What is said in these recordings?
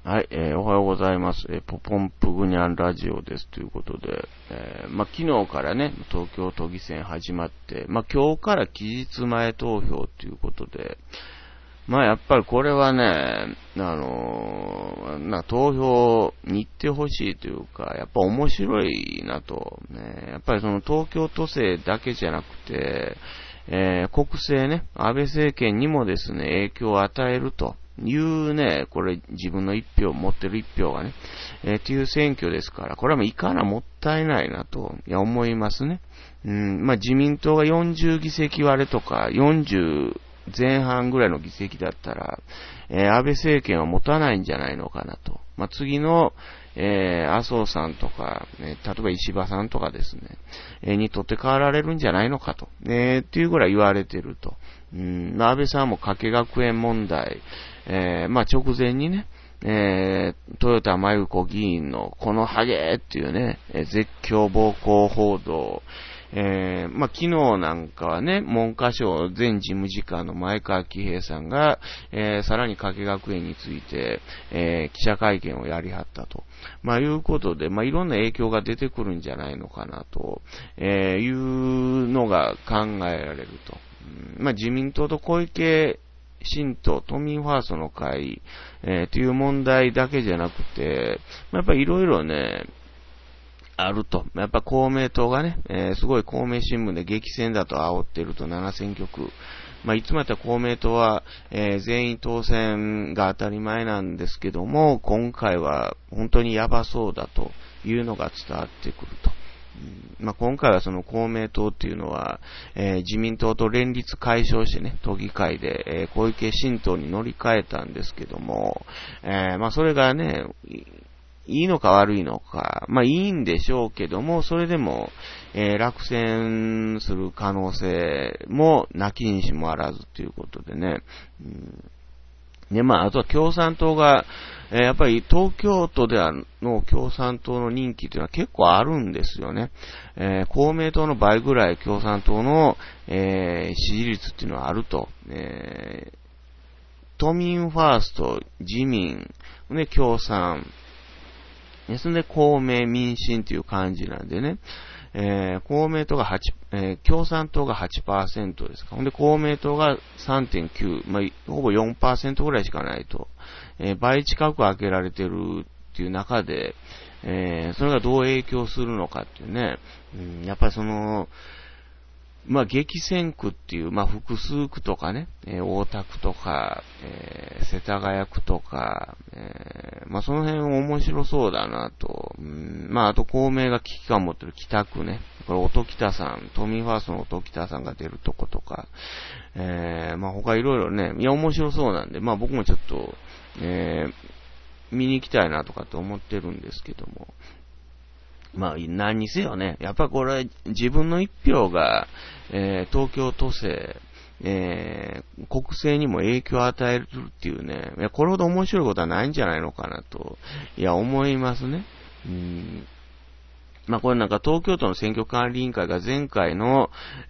はい、おはようございます。ポポンプグニャンラジオですということで、昨日からね、東京都議選始まって、今日から期日前投票ということで、やっぱりこれはね、投票に行ってほしいというか、やっぱ面白いなと、ね、やっぱりその東京都政だけじゃなくて、国政ね、安倍政権にもですね、影響を与えると。いうね、これ自分の一票、持ってる一票がね、っていう選挙ですから、これはもういかなもったいないなと、思いますね。自民党が40議席割れとか、40前半ぐらいの議席だったら、安倍政権は持たないんじゃないのかなと。次の、麻生さんとか、例えば石破さんとかですね、にとって変わられるんじゃないのかと、っていうぐらい言われてると。安倍さんも加計学園問題、直前にね、豊田真由子議員のこのハゲっていうね、絶叫暴行報道、昨日なんかはね、文科省前事務次官の前川喜平さんが、さらに加計学園について、記者会見をやりはったと。いうことで、いろんな影響が出てくるんじゃないのかなと、いうのが考えられると。自民党と小池新党、都民ファーストの会、という問題だけじゃなくて、やっぱりいろいろね、あると。やっぱ公明党がね、すごい公明新聞で激戦だと煽ってると7000局。いつもやったら公明党は、全員当選が当たり前なんですけども、今回は本当にやばそうだというのが伝わってくると。今回はその公明党っていうのは、自民党と連立解消してね、都議会で、小池新党に乗り換えたんですけども、それがね、いいのか悪いのか、いいんでしょうけども、それでも、落選する可能性もなきにしもあらずということでね、あとは共産党が、やっぱり東京都での共産党の人気というのは結構あるんですよね。公明党の倍ぐらい共産党の、支持率っていうのはあると。都民ファースト、自民、共産、それで公明民進という感じなんでね。公明党が共産党が 8% ですか。ほんで公明党が 3.9、ほぼ 4% ぐらいしかないと。倍近く開けられてるっていう中で、それがどう影響するのかっていうね。やっぱりその、激戦区っていう、複数区とかね、大田区とか、世田谷区とか、その辺面白そうだなと。あと公明が危機感を持ってる北区ね。これ音喜多さん、都民ファーストの音喜多さんが出るとことか、他いろいろね、面白そうなんで、僕もちょっと、見に行きたいなとかって思ってるんですけども。何にせよね、やっぱこれ、自分の一票が、東京都政、国政にも影響を与えるっていうね、これほど面白いことはないんじゃないのかなと、思いますね。これなんか東京都の選挙管理委員会が前回の、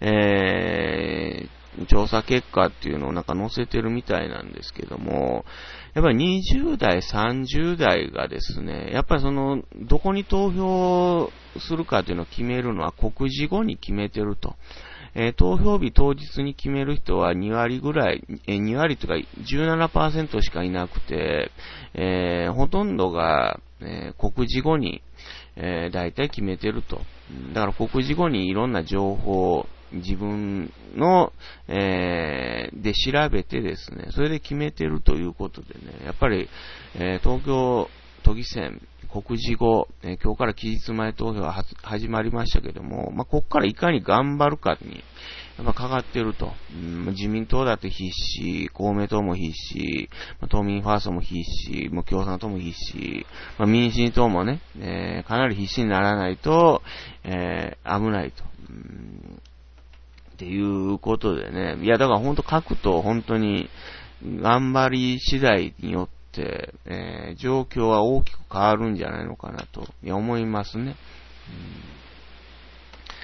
調査結果っていうのをなんか載せてるみたいなんですけども、やっぱり20代、30代がですね、やっぱりその、どこに投票するかっていうのを決めるのは告示後に決めてると。投票日当日に決める人は2割ぐらい、2割というか 17% しかいなくて、ほとんどが、告示後に、大体決めてると。だから告示後にいろんな情報を自分の、で調べてですね、それで決めてるということでね、やっぱり、東京都議選、告示後、今日から期日前投票が始まりましたけども、ここからいかに頑張るかに、やっぱかかってると。自民党だって必死、公明党も必死、都民ファーストも必死、共産党も必死、民進党もね、かなり必死にならないと、危ないと。っていうことでね。だから本当書くと本当に頑張り次第によって、状況は大きく変わるんじゃないのかなと、思いますね。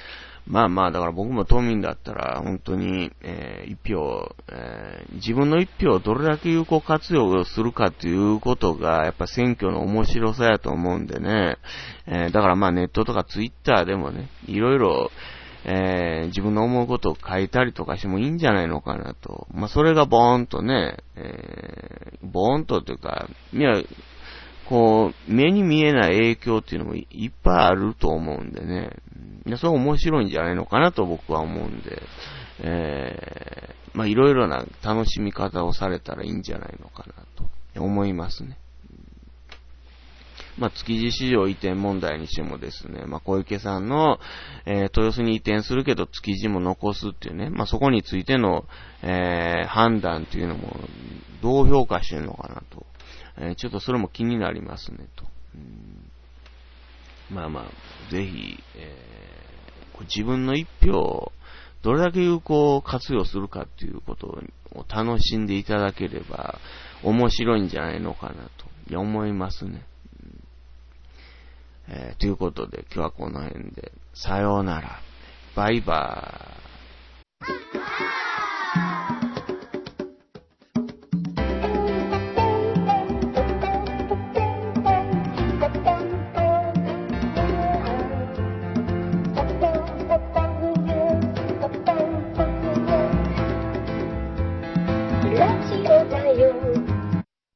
まあまあ、だから僕も都民だったら、本当に、一票、自分の一票をどれだけ有効活用するかということが、やっぱ選挙の面白さやと思うんでね、だからまあネットとかツイッターでもね、いろいろ、自分の思うことを書いたりとかしてもいいんじゃないのかなと。まあそれがボーンとね、ボーンとというか、こう、目に見えない影響っていうのもいっぱいあると思うんでね。それ面白いんじゃないのかなと僕は思うんで、まあいろいろな楽しみ方をされたらいいんじゃないのかなと思いますね。まあ築地市場移転問題にしてもですね、まあ小池さんの、豊洲に移転するけど築地も残すっていうね、まあそこについての、判断っていうのもどう評価してるのかなと。ちょっとそれも気になりますねと。まあまあ、ぜひ、自分の一票をどれだけ有効活用するかっていうことを楽しんでいただければ面白いんじゃないのかなと思いますね。ということで今日はこの辺でさようなら。バイバーイ。